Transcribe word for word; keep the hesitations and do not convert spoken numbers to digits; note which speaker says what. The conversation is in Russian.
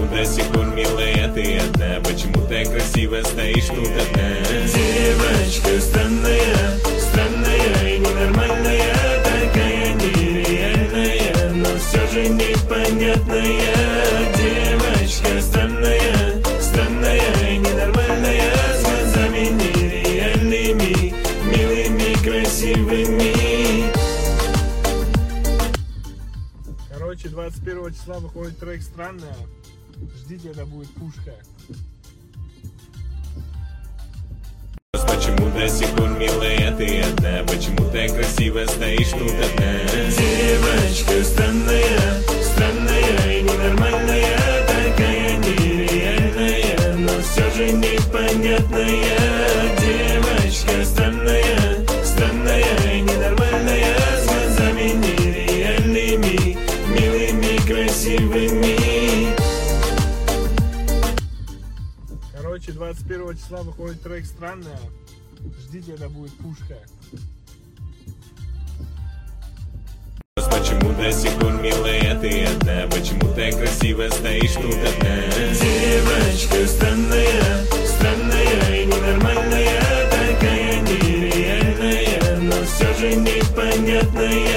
Speaker 1: до сих пор, милая, ты одна? Почему так красиво стоишь тут одна? Девочка странная, странная и ненормальная, такая нереальная, но все же непонятная. Девочка странная, странная и ненормальная, с глазами нереальными, милыми, красивыми.
Speaker 2: Короче, двадцать первого числа выходит трек «Странная». Ждите, это будет пушка.
Speaker 1: Почему до сих пор, милая, ты одна? Почему так красиво стоишь тут одна? Девочка странная, странная и ненормальная, такая нереальная, но все же непонятная. Девочка странная, странная и ненормальная, с глазами нереальными, милыми, красивыми.
Speaker 2: Короче, двадцать первого числа выходит трек «Странная». Ждите, это будет пушка.
Speaker 1: Почему до сих пор, милая, ты одна? Почему так красиво стоишь тут одна? Девочка странная, странная и ненормальная, такая нереальная, но все же непонятная.